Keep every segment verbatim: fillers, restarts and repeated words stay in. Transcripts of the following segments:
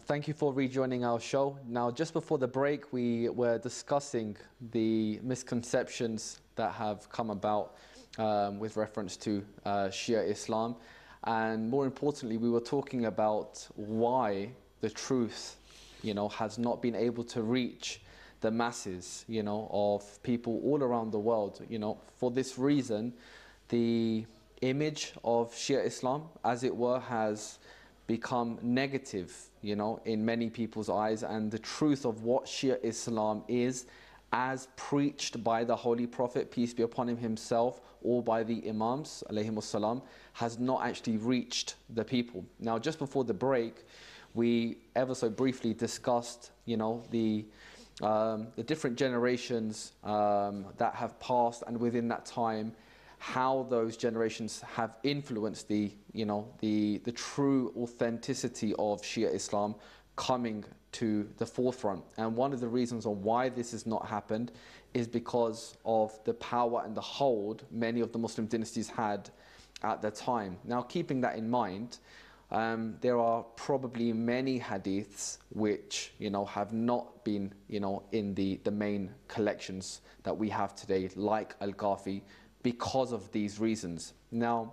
thank you for rejoining our show. Now, just before the break, we were discussing the misconceptions that have come about um, with reference to uh, Shia Islam. And more importantly, we were talking about why the truth, you know, has not been able to reach the masses, you know, of people all around the world. You know, for this reason, the image of Shia Islam, as it were, has become negative, you know, in many people's eyes, and the truth of what Shia Islam is, as preached by the Holy Prophet, peace be upon him himself, or by the Imams, alayhimus salam, has not actually reached the people. Now, just before the break, we ever so briefly discussed, you know, the um, the different generations um, that have passed, and within that time, how those generations have influenced the, you know, the, the true authenticity of Shia Islam coming to the forefront. And one of the reasons on why this has not happened is because of the power and the hold many of the Muslim dynasties had at the time. Now, keeping that in mind, um, there are probably many hadiths which, you know, have not been, you know, in the, the main collections that we have today, like Al-Ghafi, because of these reasons. Now,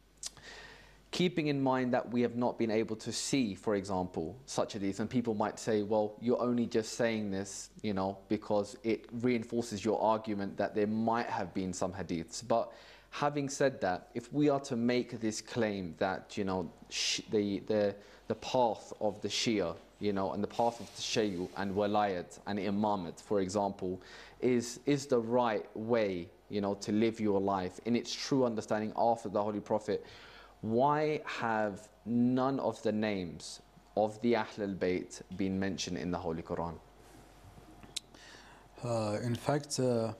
keeping in mind that we have not been able to see, for example, such hadiths, and people might say, well, you're only just saying this, you know, because it reinforces your argument that there might have been some hadiths. But having said that, if we are to make this claim that, you know, sh the, the, the path of the Shia, you know, and the path of the Shayu and Walayat and Imamat, for example, is, is the right way, you know, to live your life in its true understanding after the Holy Prophet, why have none of the names of the Ahl al-Bayt been mentioned in the Holy Quran? Uh, in fact, uh,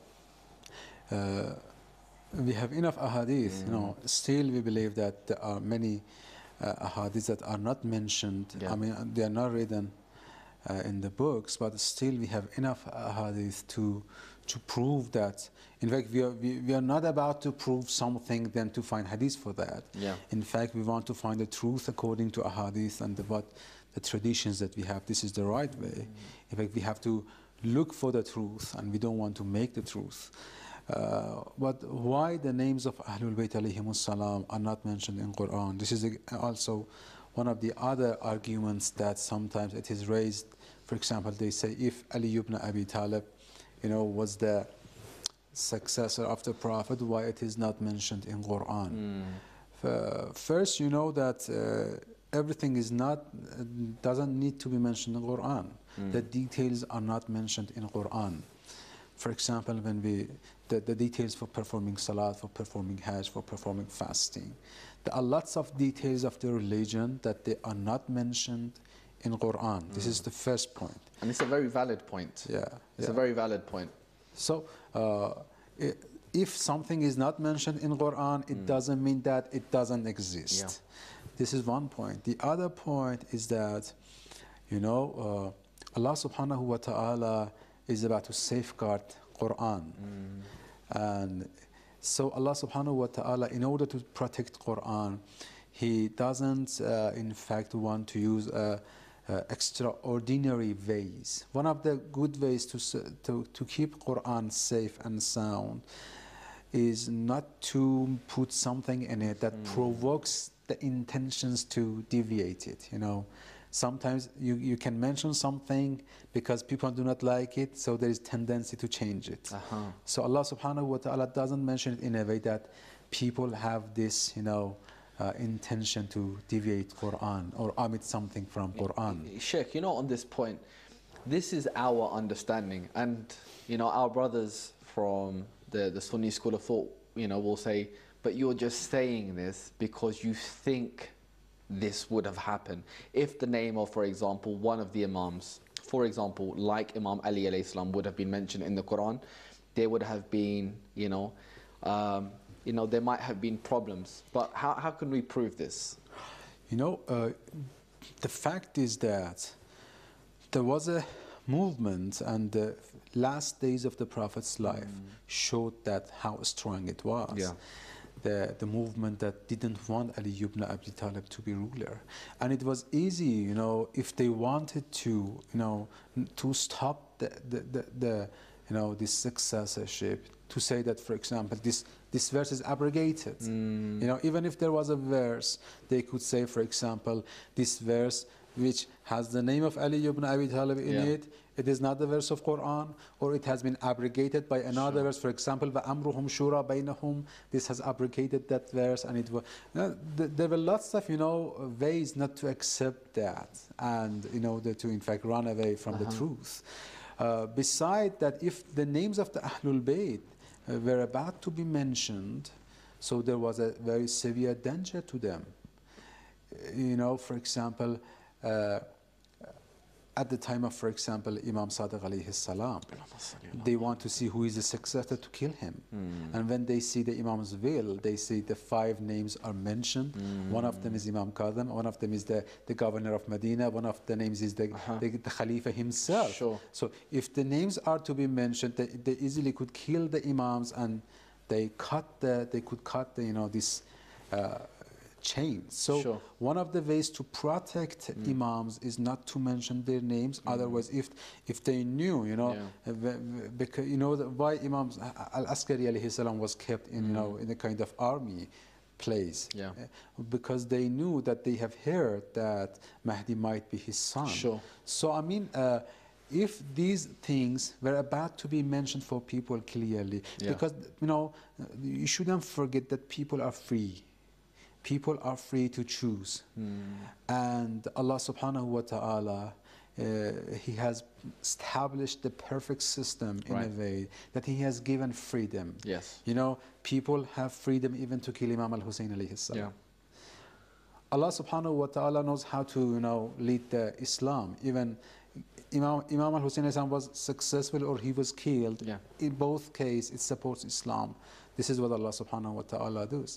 uh, we have enough ahadith, mm. you know, still we believe that there are many uh, ahadith that are not mentioned. Yeah. I mean, they are not written uh, in the books, but still we have enough ahadith to to prove that. In fact, we are, we, we are not about to prove something then to find hadith for that. Yeah. In fact, we want to find the truth according to a hadith and the, what the traditions that we have. This is the right way. Mm. In fact, we have to look for the truth, and we don't want to make the truth. Uh, but why the names of Ahlul Bayt alayhimus salam are not mentioned in Quran? This is a, also one of the other arguments that sometimes it is raised. For example, they say if Ali ibn Abi Talib, you know, was the successor of the Prophet, why it is not mentioned in Quran? Mm. Uh, first, you know that uh, everything is not, uh, doesn't need to be mentioned in Quran. Mm. The details are not mentioned in Quran. For example, when we, the, the details for performing salat, for performing hajj, for performing fasting. There are lots of details of the religion that they are not mentioned in Quran. Mm. This is the first point. And it's a very valid point. Yeah. It's yeah. a very valid point. So, uh, if something is not mentioned in Quran, it mm. doesn't mean that it doesn't exist. Yeah. This is one point. The other point is that, you know, uh, Allah subhanahu wa ta'ala is about to safeguard Quran. Mm. And so Allah subhanahu wa ta'ala, in order to protect Quran, He doesn't, uh, in fact, want to use uh, uh, extraordinary ways. One of the good ways to, to, to keep Quran safe and sound is not to put something in it that mm. provokes the intentions to deviate it, you know. Sometimes you, you can mention something because people do not like it, so there is tendency to change it. Uh-huh. So Allah subhanahu wa ta'ala doesn't mention it in a way that people have this, you know, uh, intention to deviate Quran or omit something from Quran. Sheikh, you know, on this point, this is our understanding, and you know, our brothers from the, the Sunni school of thought, you know, will say, but you're just saying this because you think this would have happened. If the name of, for example, one of the Imams, for example, like Imam Ali alayhi salam, would have been mentioned in the Quran, there would have been, you know, um, you know, there might have been problems. But how, how can we prove this? You know, uh, the fact is that there was a movement, and the last days of the Prophet's life mm. showed that how strong it was. Yeah. the, the movement that didn't want Ali ibn Abi Talib to be ruler. And it was easy, you know, if they wanted to, you know, to stop the, the, the, the you know, this successorship, to say that, for example, this, this verse is abrogated. Mm. You know, even if there was a verse, they could say, for example, this verse which has the name of Ali ibn Abi Talib in yeah. it, it is not the verse of Quran, or it has been abrogated by another sure. verse. For example, وَأَمْرُهُمْ شُورَى بَيْنَهُمْ, this has abrogated that verse, and it was. You know, th there were lots of, you know, ways not to accept that, and in order to, in fact, run away from uh-huh. the truth. Uh, beside that, if the names of the Ahlul Bayt uh, were about to be mentioned, so there was a very severe danger to them. You know, for example, uh, at the time of, for example, Imam Sadiq alayhi salam, they want to see who is the successor to kill him. Mm. And when they see the Imam's will, they see the five names are mentioned. Mm. One of them is Imam Qadhim, one of them is the, the governor of Medina, one of the names is the, uh-huh. the, the Khalifa himself. Sure. So if the names are to be mentioned, they, they easily could kill the Imams, and they cut the, they could cut the, you know, this uh, chain. So sure. one of the ways to protect mm. imams is not to mention their names. Mm. Otherwise, if if they knew, you know, yeah. because you know why Imam Al-Askari alayhi salam was kept in, mm. you know, in a kind of army place, yeah. because they knew that they have heard that Mahdi might be his son. Sure. So I mean. Uh, If these things were about to be mentioned for people clearly, yeah. because you know, you shouldn't forget that people are free. People are free to choose, mm. and Allah Subhanahu wa Taala, uh, He has established the perfect system in right. a way that He has given freedom. Yes, you know, people have freedom even to kill Imam Al-Hussein alayhi salam. Yeah. Allah Subhanahu wa Taala knows how to, you know, lead the Islam. Even Imam, Imam al-Hussein was successful or he was killed. Yeah. In both cases, it supports Islam. This is what Allah subhanahu wa ta'ala does.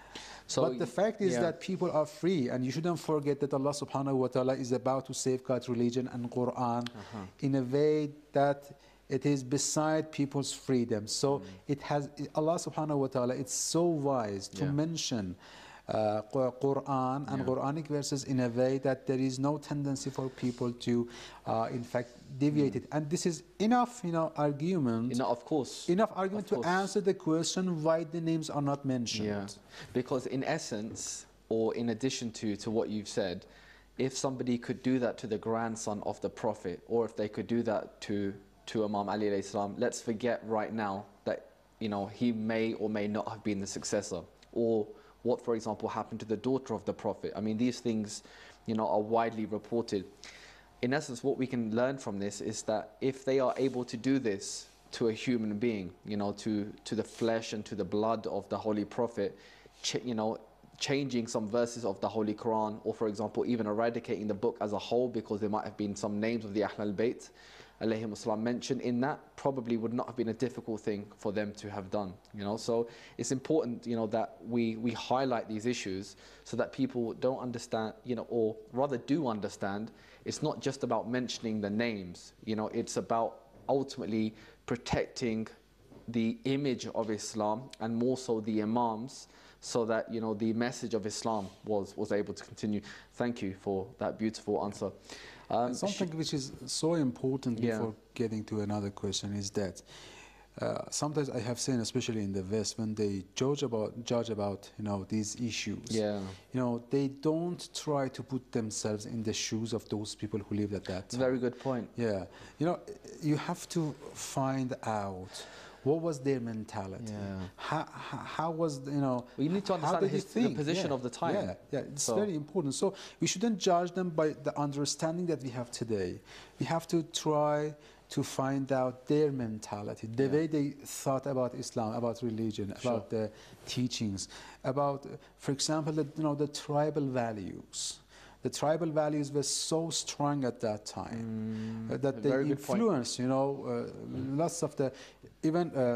So but the fact is yeah. that people are free, and you shouldn't forget that Allah subhanahu wa ta'ala is about to safeguard religion and Quran uh-huh. in a way that it is beside people's freedom. So mm. it has, Allah subhanahu wa ta'ala, it's so wise to yeah. mention Uh, Quran and yeah. Quranic verses in a way that there is no tendency for people to, uh, in fact, deviate mm. it. And this is enough, you know, argument. Enough, of course. Enough argument of to course. answer the question why the names are not mentioned. Yeah. Because in essence, or in addition to to what you've said, if somebody could do that to the grandson of the Prophet, or if they could do that to to Imam Ali alayhi salam, let's forget right now that, you know, he may or may not have been the successor, or what, for example, happened to the daughter of the Prophet. I mean, these things, you know, are widely reported. In essence, what we can learn from this is that if they are able to do this to a human being, you know, to, to the flesh and to the blood of the Holy Prophet, ch- you know, changing some verses of the Holy Quran, or, for example, even eradicating the book as a whole because there might have been some names of the Ahlul Bayt alayhim salam mentioned in that, probably would not have been a difficult thing for them to have done, you know. So it's important, you know, that we we highlight these issues so that people don't understand, you know, or rather do understand, it's not just about mentioning the names, you know, it's about ultimately protecting the image of Islam, and more so the imams, so that, you know, the message of Islam was was able to continue. Thank you for that beautiful answer. Um, something which is so important yeah. before getting to another question is that uh, sometimes I have seen, especially in the West, when they judge about judge about you know these issues, yeah. you know, they don't try to put themselves in the shoes of those people who lived at that time. Very good point. Yeah, you know, you have to find out what was their mentality. Yeah. How, how, how was, you know, we need to understand his, the position yeah. of the time. Yeah, yeah, it's so. very important. So we shouldn't judge them by the understanding that we have today. We have to try to find out their mentality, the yeah. way they thought about Islam, about religion, sure. about the teachings, about, for example, the, you know, the tribal values. The tribal values were so strong at that time mm, uh, that they influenced, you know, uh, mm. lots of the, even uh,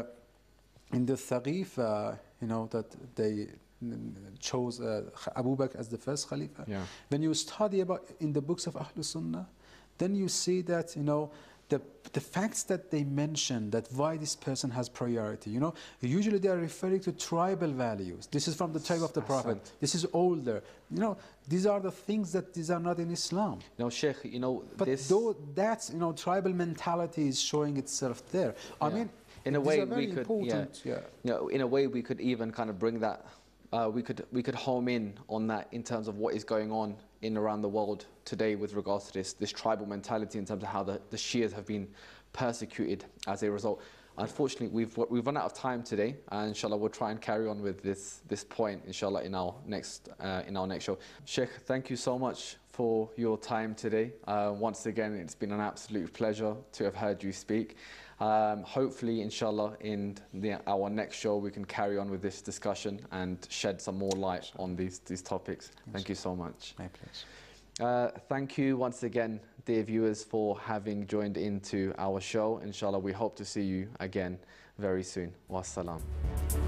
in the Thaqif, uh, you know, that they chose uh, Abu Bakr as the first Khalifa. Yeah. When you study about in the books of Ahlul Sunnah, then you see that, you know, the the facts that they mention, that why this person has priority, you know, usually they are referring to tribal values. This is from the tribe of the Prophet. This is older. You know, these are the things that these are not in Islam. No, Sheikh, you know, but this... though that's, you know, tribal mentality is showing itself there. I yeah. mean, in a way we could, yeah, yeah. You know, in a way we could even kind of bring that, uh, we could we could home in on that in terms of what is going on in around the world today with regards to this this tribal mentality in terms of how the, the Shias have been persecuted as a result. Unfortunately, we've we've run out of time today, and inshallah we'll try and carry on with this this point inshallah in our next uh, in our next show. Sheikh, thank you so much for your time today. Uh, once again, it's been an absolute pleasure to have heard you speak. Um, hopefully, inshallah, in the, our next show, we can carry on with this discussion and shed some more light on these, these topics. Thank you so much. My pleasure. Uh, thank you once again, dear viewers, for having joined into our show. Inshallah, we hope to see you again very soon. Wassalam.